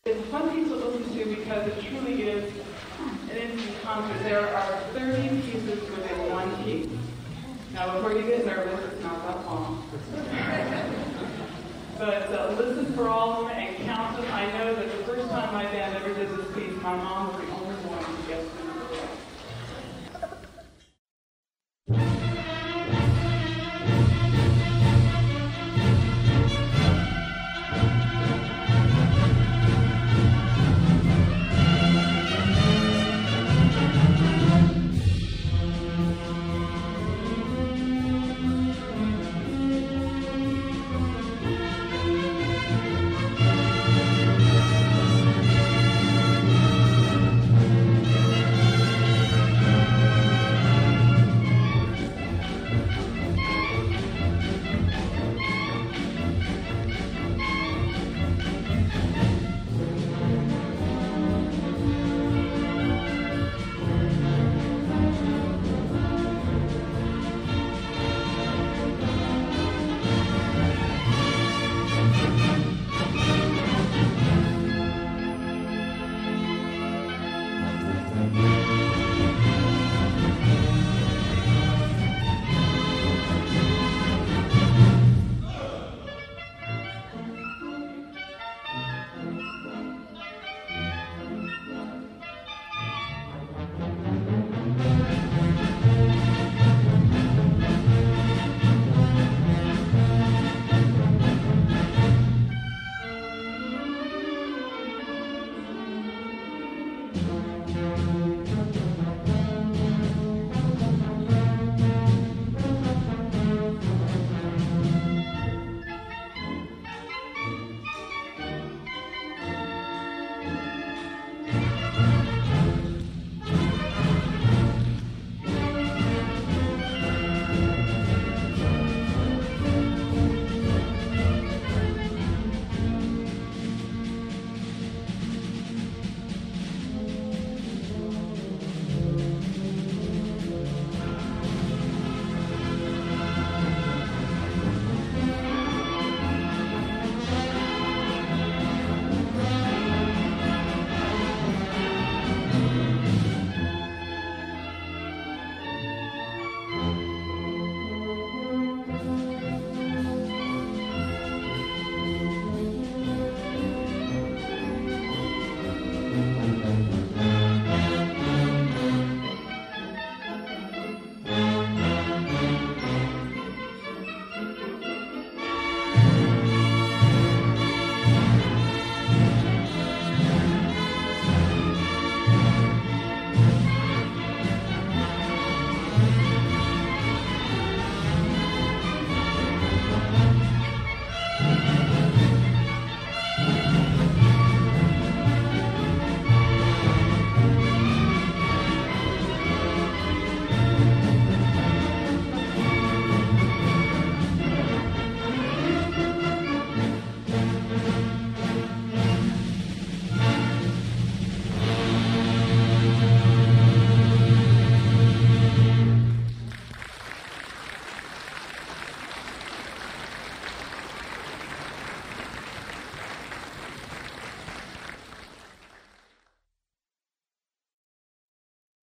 It's a fun piece to listen to because it truly is an instant concert. There are 30 pieces within one piece. Now, before you get nervous, it's not that long. But listen for all of them and count them. I know that the first time my band ever did this piece, my mom was the only one who guessed it.